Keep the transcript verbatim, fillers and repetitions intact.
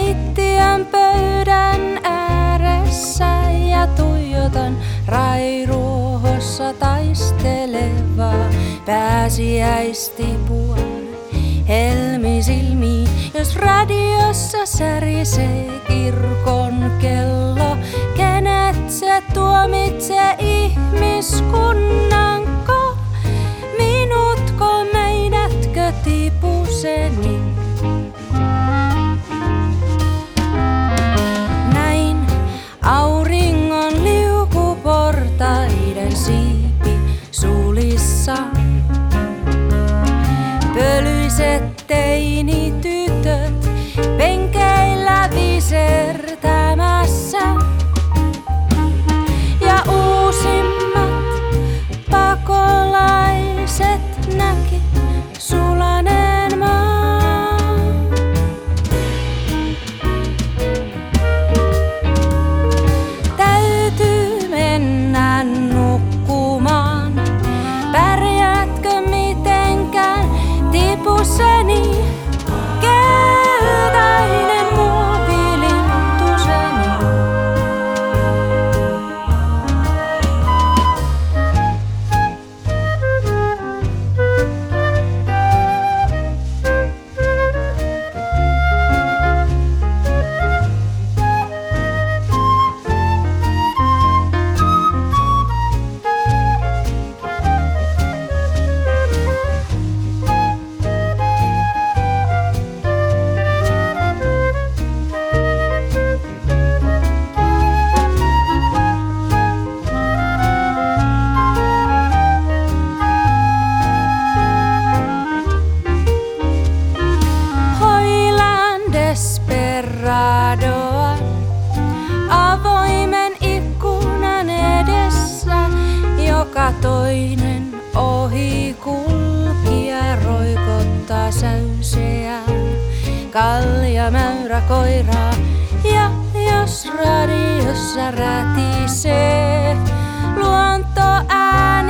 keittiön pöydän ääressä ja tuijotan rairuohossa taistelevaa pääsiäistipua helmisilmiin, jos radiossa särisee kirkon kello. Kenet se tuomitsee ihmiskunnanko? Minutko, meidätkö tipuseni? Näin auringon liukuportaiden siipi sulissa. Pölyiset teinitytöt penkeillä visertämässä. Ja uusimmat pakolaiset näki sulaneen maan. Täytyy mennä nukkumaan. Pärjäätkö mitenkään tipuseni? Keltainen muovilintuseni. Desperadoa avoimen ikkunan edessä, joka toinen ohikulkija roikottaa säyseään kaljamäyrä koiraa. Ja jos radiossa rätisee luontoääni